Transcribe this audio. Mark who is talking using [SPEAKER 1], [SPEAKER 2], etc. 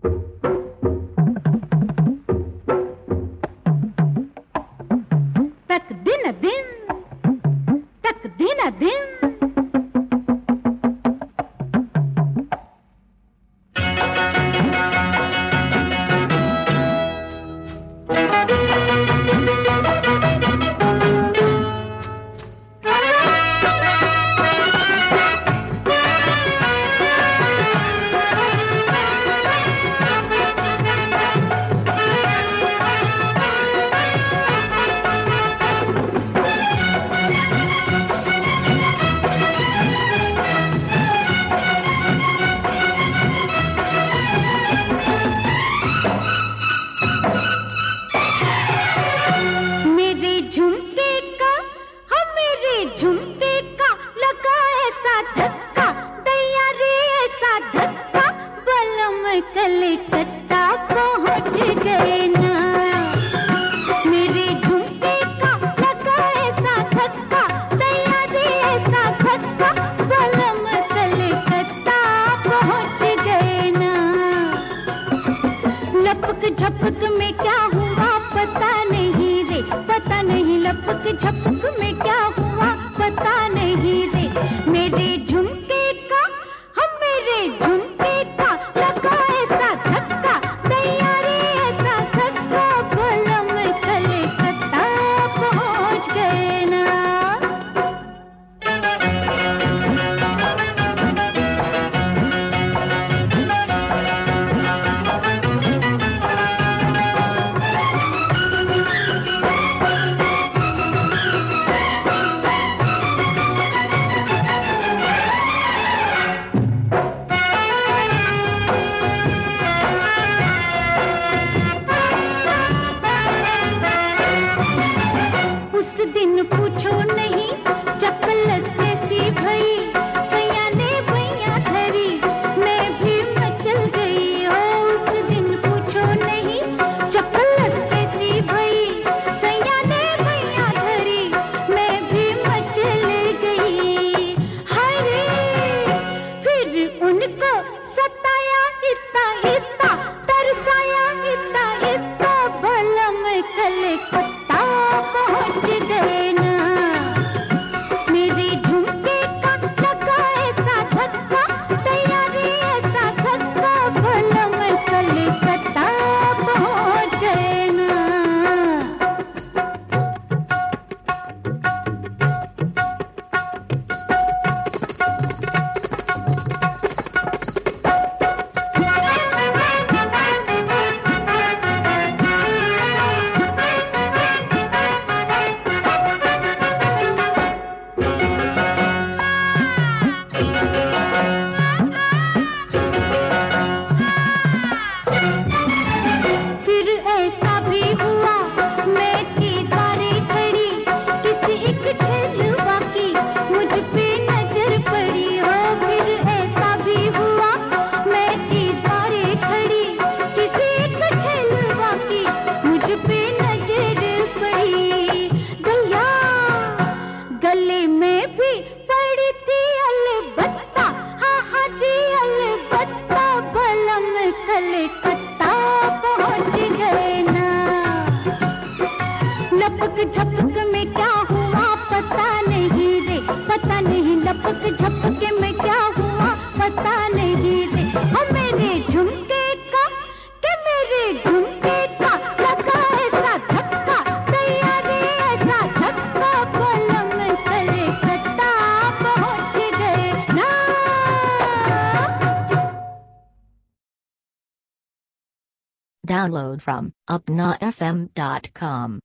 [SPEAKER 1] तक दिन दिन, तक दिन दिन। झुमके का लगा ऐसा धक्का, दैया रे ऐसा धक्का, बलम कलकत्ता पहुंच गए ना। मेरे झुमके का लगा ऐसा धक्का, दैया रे ऐसा धक्का, बलम कलकत्ता पहुंच गए ना। लपक झपक में क्या हुआ पता नहीं रे, पता नहीं लपक झपक में क्या हुआ पता नहीं रे। मेरे झुमके का, हम मेरे झुमके का लगा ऐसा धक्का, दैया रे ऐसा धक्का, बलम कलकत्ता पहुंच गए ना। दिन पूछो नहीं चपलस कैसी भई, सैया ने भैया धरी, मैं भी मचल गई। ओ उस दिन पूछो नहीं चपलस कैसी भई, सैया ने भैया धरी, मैं भी मचल गई। हाय रे फिर उनको सताया इतना इतना, तरसाया इतना इतना, बलम कलकत्ता पहुंच गए ना। मेरे झुमके का लगा ऐसा धक्का, दैया रे ऐसा धक्का, बलम कलकत्ता पहुंच गए ना। कलकत्ता पहुंच गए ना। लपक झपक में क्या हुआ पता नहीं रे, पता नहीं लपक झपक में क्या हुआ पता नहीं रे। और मेरे झुमके का, के मेरे झुमके का लगा ऐसा धक्का, दैया रे ऐसा धक्का, बलम कलकत्ता पहुंच गए ना।
[SPEAKER 2] Download from upnafm.com.